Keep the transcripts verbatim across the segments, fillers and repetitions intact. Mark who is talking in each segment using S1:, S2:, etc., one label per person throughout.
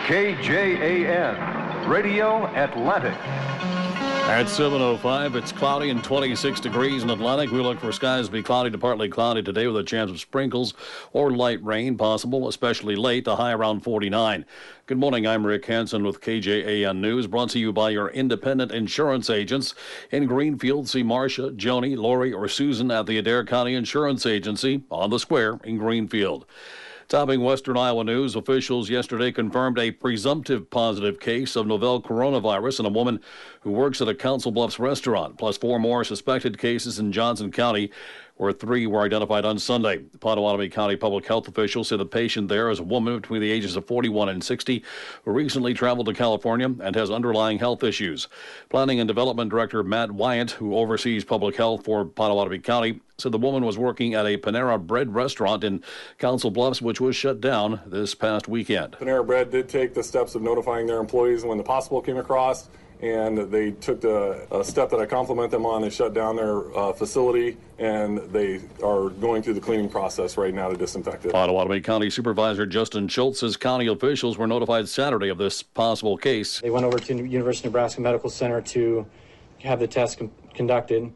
S1: K J A N, Radio Atlantic.
S2: At seven oh five, it's cloudy and twenty-six degrees in Atlantic. We look for skies to be cloudy to partly cloudy today with a chance of sprinkles or light rain possible, especially late, a high around forty-nine. Good morning, I'm Rick Hansen with K J A N News, brought to you by your independent insurance agents. In Greenfield, see Marcia, Joni, Lori, or Susan at the Adair County Insurance Agency on the square in Greenfield. Topping Western Iowa news, officials yesterday confirmed a presumptive positive case of novel coronavirus in a woman who works at a Council Bluffs restaurant, plus four more suspected cases in Johnson County, where three were identified on Sunday. Potawatomi County public health officials say the patient there is a woman between the ages of forty-one and sixty who recently traveled to California and has underlying health issues. Planning and Development Director Matt Wyant, who oversees public health for Potawatomi County, said the woman was working at a Panera Bread restaurant in Council Bluffs, which was shut down this past weekend.
S3: Panera Bread did take the steps of notifying their employees when the possible came across, and they took the, a step that I compliment them on. They shut down their uh, facility, and they are going through the cleaning process right now to disinfect it.
S2: Potawatomi County Supervisor Justin Schultz says county officials were notified Saturday of this possible case.
S4: They went over to the University of Nebraska Medical Center to have the test com- conducted,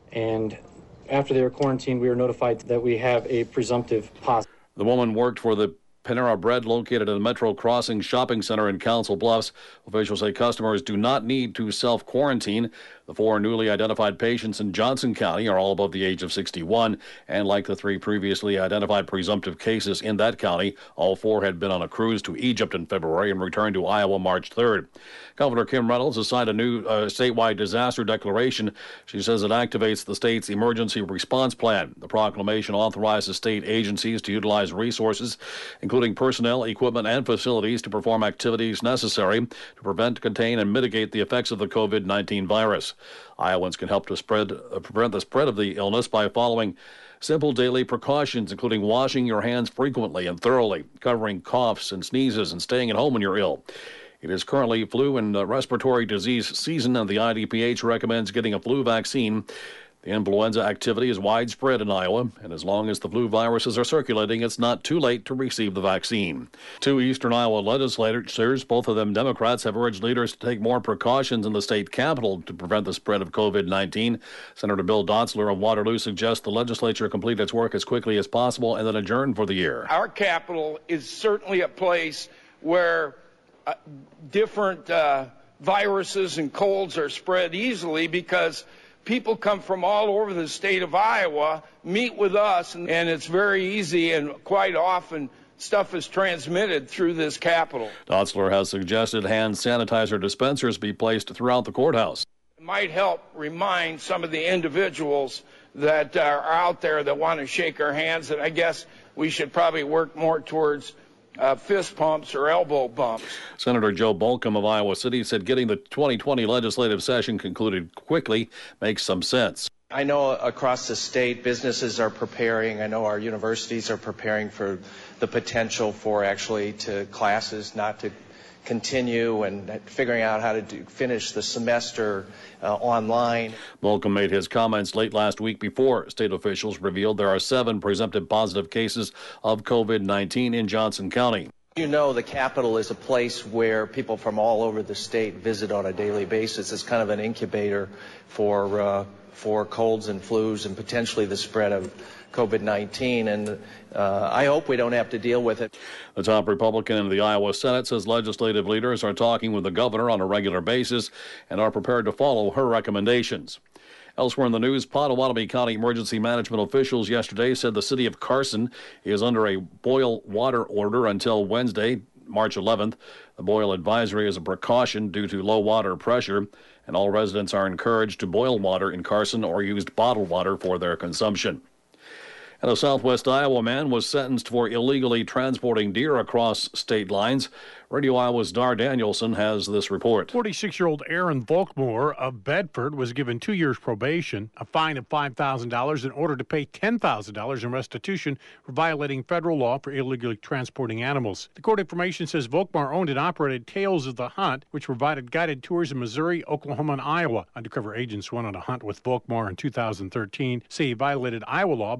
S4: and after they were quarantined, we were notified that we have a presumptive positive.
S2: The woman worked for the Panera Bread located in the Metro Crossing Shopping Center in Council Bluffs. Officials say customers do not need to self-quarantine. The four newly identified patients in Johnson County are all above the age of sixty-one, and like the three previously identified presumptive cases in that county, all four had been on a cruise to Egypt in February and returned to Iowa March third. Governor Kim Reynolds has signed a new uh, statewide disaster declaration. She says it activates the state's emergency response plan. The proclamation authorizes state agencies to utilize resources, including personnel, equipment, and facilities to perform activities necessary to prevent, contain, and mitigate the effects of the COVID nineteen virus. Iowans can help to spread, uh, prevent the spread of the illness by following simple daily precautions, including washing your hands frequently and thoroughly, covering coughs and sneezes, and staying at home when you're ill. It is currently flu and uh, respiratory disease season, and the I D P H recommends getting a flu vaccine. The influenza activity is widespread in Iowa, and as long as the flu viruses are circulating, it's not too late to receive the vaccine. Two eastern Iowa legislators, both of them Democrats, have urged leaders to take more precautions in the state capitol to prevent the spread of COVID nineteen. Senator Bill Dotzler of Waterloo suggests the legislature complete its work as quickly as possible and then adjourn for the year.
S5: Our capital is certainly a place where uh, different uh, viruses and colds are spread easily because people come from all over the state of Iowa, meet with us, and, and it's very easy, and quite often stuff is transmitted through this capitol.
S2: Dotzler has suggested hand sanitizer dispensers be placed throughout the courthouse.
S5: It might help remind some of the individuals that are out there that want to shake our hands, and I guess we should probably work more towards Uh, fist pumps or elbow bumps.
S2: Senator Joe Bolcom of Iowa City said getting the twenty twenty legislative session concluded quickly makes some sense.
S6: I know across the state businesses are preparing. I know our universities are preparing for the potential for actually to classes not to continue and figuring out how to do, finish the semester uh, online.
S2: Bolcom made his comments late last week before state officials revealed there are seven presumptive positive cases of COVID nineteen in Johnson County.
S6: You know, the capital is a place where people from all over the state visit on a daily basis. It's kind of an incubator for uh, for colds and flus and potentially the spread of COVID nineteen, and uh, I hope we don't have to deal with it.
S2: The top Republican in the Iowa Senate says legislative leaders are talking with the governor on a regular basis and are prepared to follow her recommendations. Elsewhere in the news, Potawatomi County emergency management officials yesterday said the city of Carson is under a boil water order until Wednesday, March eleventh. The boil advisory is a precaution due to low water pressure, and all residents are encouraged to boil water in Carson or use bottled water for their consumption. And a southwest Iowa man was sentenced for illegally transporting deer across state lines. Radio Iowa's Dar Danielson has this report.
S7: forty-six-year-old Aaron Volkmore of Bedford was given two years probation, a fine of five thousand dollars in order to pay ten thousand dollars in restitution for violating federal law for illegally transporting animals. The court information says Volkmore owned and operated Tales of the Hunt, which provided guided tours in Missouri, Oklahoma, and Iowa. Undercover agents went on a hunt with Volkmore in two thousand thirteen, say he violated Iowa law by illegally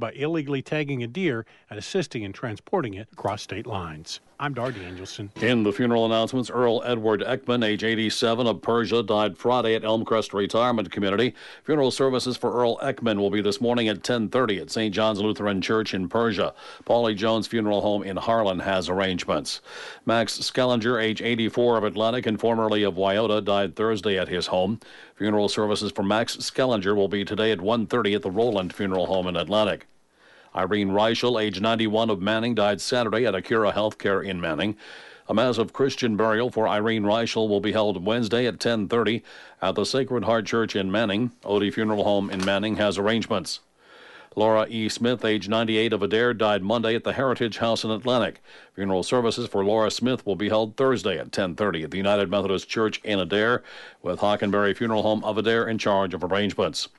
S7: illegally tagging a deer and assisting in transporting it across state lines. I'm Darty Angelson.
S2: In the funeral announcements, Earl Edward Ekman, age eighty-seven, of Persia, died Friday at Elmcrest Retirement Community. Funeral services for Earl Ekman will be this morning at ten thirty at Saint John's Lutheran Church in Persia. Paulie Jones Funeral Home in Harlan has arrangements. Max Skellinger, age eighty-four, of Atlantic and formerly of Wyoto, died Thursday at his home. Funeral services for Max Skellinger will be today at one thirty at the Roland Funeral Home in Atlantic. Irene Reichel, age ninety-one, of Manning, died Saturday at Acura Healthcare in Manning. A mass of Christian burial for Irene Reichel will be held Wednesday at ten thirty at the Sacred Heart Church in Manning. Odie Funeral Home in Manning has arrangements. Laura E. Smith, age ninety-eight, of Adair, died Monday at the Heritage House in Atlantic. Funeral services for Laura Smith will be held Thursday at ten thirty at the United Methodist Church in Adair, with Hockenberry Funeral Home of Adair in charge of arrangements.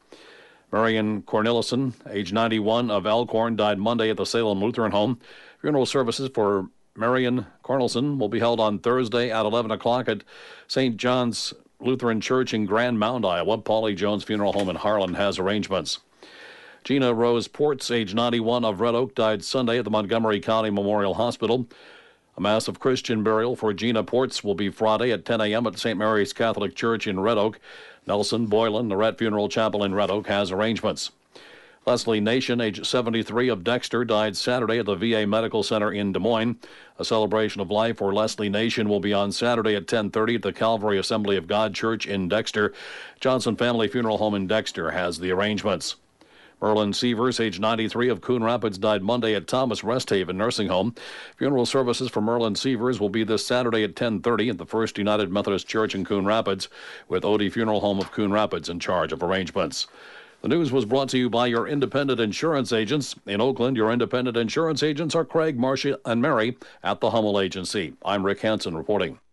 S2: Marion Cornelison, age ninety-one, of Elkhorn, died Monday at the Salem Lutheran Home. Funeral services for Marion Cornelison will be held on Thursday at eleven o'clock at Saint John's Lutheran Church in Grand Mound, Iowa. Paulie Jones Funeral Home in Harlan has arrangements. Gina Rose Ports, age ninety-one, of Red Oak, died Sunday at the Montgomery County Memorial Hospital. A mass of Christian burial for Gina Ports will be Friday at ten a.m. at Saint Mary's Catholic Church in Red Oak. Nelson Boylan, the Rhett Funeral Chapel in Red Oak, has arrangements. Leslie Nation, age seventy-three, of Dexter, died Saturday at the V A Medical Center in Des Moines. A celebration of life for Leslie Nation will be on Saturday at ten thirty at the Calvary Assembly of God Church in Dexter. Johnson Family Funeral Home in Dexter has the arrangements. Merlin Sievers, age ninety-three, of Coon Rapids, died Monday at Thomas Rest Haven Nursing Home. Funeral services for Merlin Sievers will be this Saturday at ten thirty at the First United Methodist Church in Coon Rapids, with Odie Funeral Home of Coon Rapids in charge of arrangements. The news was brought to you by your independent insurance agents. In Oakland, your independent insurance agents are Craig, Marcia, and Mary at the Hummel Agency. I'm Rick Hansen reporting.